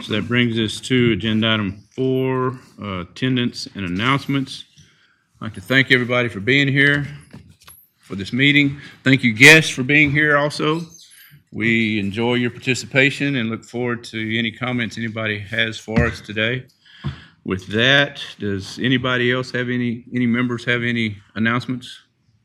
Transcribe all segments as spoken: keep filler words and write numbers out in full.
So that brings us to agenda item four, uh, attendance and announcements. I'd like to thank everybody for being here for this meeting. Thank you, guests, for being here also. We enjoy your participation and look forward to any comments anybody has for us today. With that, does anybody else have any, any members have any announcements?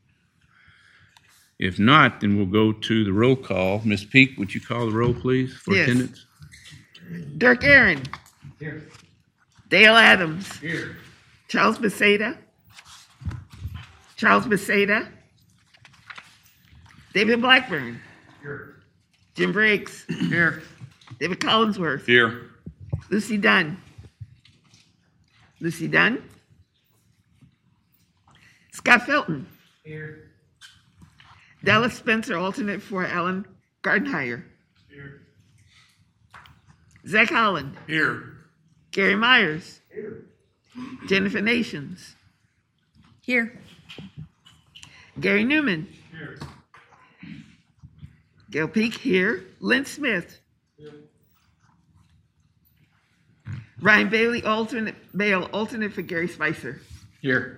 If not, then we'll go to the roll call. Miz Peak, would you call the roll, please, for Yes. attendance? Dirk Aaron. Here. Dale Adams. Here. Charles Beseda. Charles Beseda. David Blackburn. Here. Jim Briggs. Here. David Collinsworth. Here. Lucy Dunn. Lucy Dunn. Scott Felton. Here. Dallas Spencer, alternate for Alan Gardenhire. Here. Zach Holland. Here. Gary Myers. Here. Jennifer Nations. Here. Gary Newman. Here. Gail Peak here. Lynn Smith. Here. Ryan Bailey, alternate Bale, alternate for Gary Spicer. Here.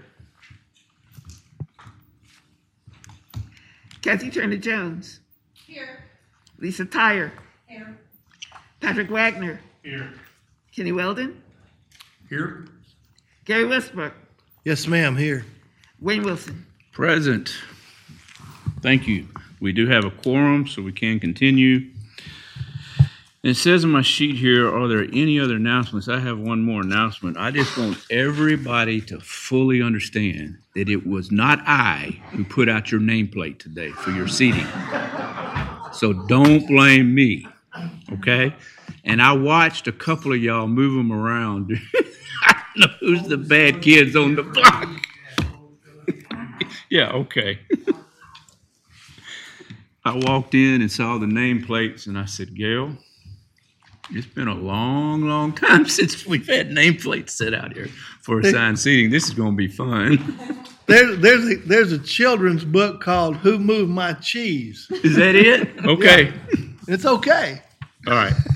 Kathy Turner Jones. Here. Lisa Tyre. Here. Patrick Wagner. Here. Kenny Weldon. Here. Gary Westbrook. Yes, ma'am, here. Wayne Wilson. Present. Thank you. We do have a quorum, so we can continue. It says on my sheet here, are there any other announcements? I have one more announcement. I just want everybody to fully understand that it was not I who put out your nameplate today for your seating. So don't blame me, okay? And I watched a couple of y'all move them around. I don't know who's the bad kids on the block. Yeah, okay. I walked in and saw the nameplates, and I said, Gail, it's been a long, long time since we've had nameplates set out here for assigned seating. This is going to be fun. There, there's a, there's a children's book called Who Moved My Cheese? Is that it? Okay. It's okay. All right.